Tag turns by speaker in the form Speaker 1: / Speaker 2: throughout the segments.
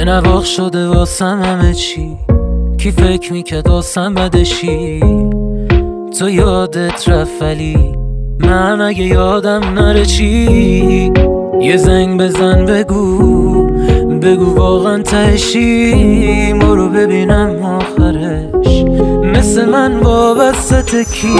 Speaker 1: یه نواخ شده واسم همه چی، کی فکر میکرد واسم بدشی. تو یادت رفت ولی من اگه یادم نره چی. یه زنگ بزن بگو واقعا تهشی. برو ببینم آخرش مثل من وابسته کی.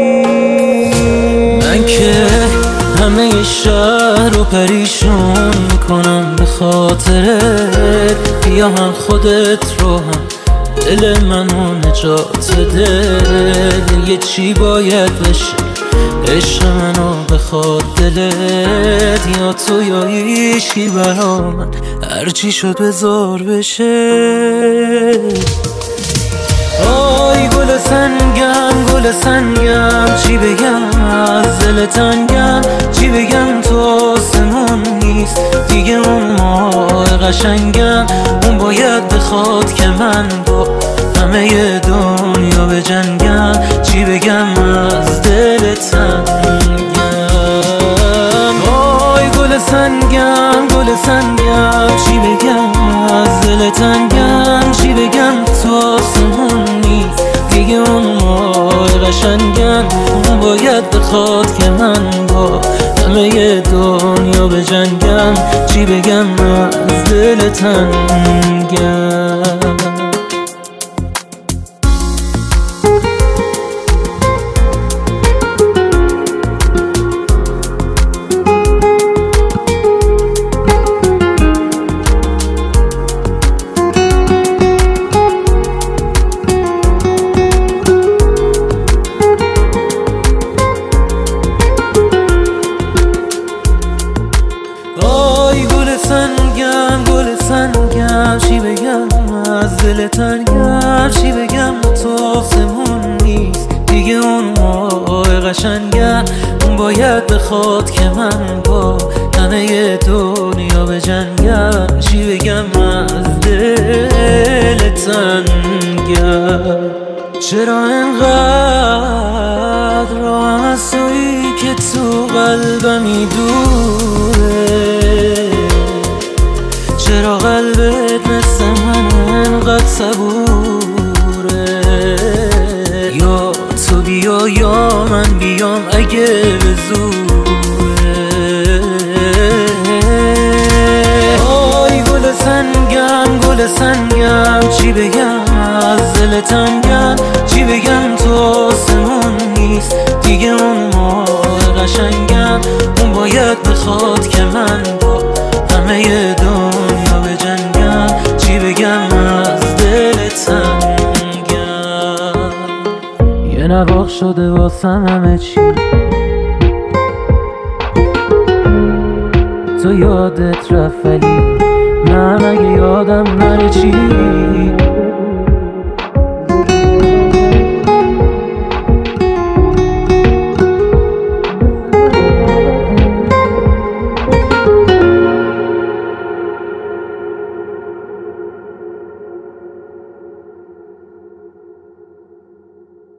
Speaker 1: من که همه شهر رو پریشون میکنم به خاطرت. بیا هم خودت رو هم دل منو نجات دل. یه چی باید بشه عشق منو بخواد دلت. یا تو یا هیچی برا من، هرچی شد بذار بشه. آی گل سنگم چی بگم از دل تنگم. چی بگم تو آسمون نیست دیگه اون ماه قشنگم. اون باید بخواد که من با همه دنیا بجنگم. چی بگم از دل تنگم. آی گل سنگم چی بگم از دل تنگم. چی بگم تو آسمون نیست دیگه اون ماه قشنگم. اون باید بخواد که من با همه دنیا بجنگم. چی بگم از دل تنگم. گل سنگم چی بگم از دل تنگم. چی بگم تو آسمون نیست دیگه اون ماه قشنگم. اون باید بخواد که من با همه دنیا بجنگم. چی بگم از دل تنگم. چرا انقدر راهم از تویی که تو قلبمی دوره. چرا قلبت مثل من انقدر صبوره. یا تو بیا یا من بیام اگه به زوره. آی گل سنگم چی بگم از دل تنگم. چی بگم تو آسمون نیست دیگه اون ماه قشنگم. اون باید بخواد که من با همه دنیا بجنگم. چی بگم از دل تنگم. یه نواخ شده واسم همه چی، تو یادت رفت ولی من اگه یادم نره چی.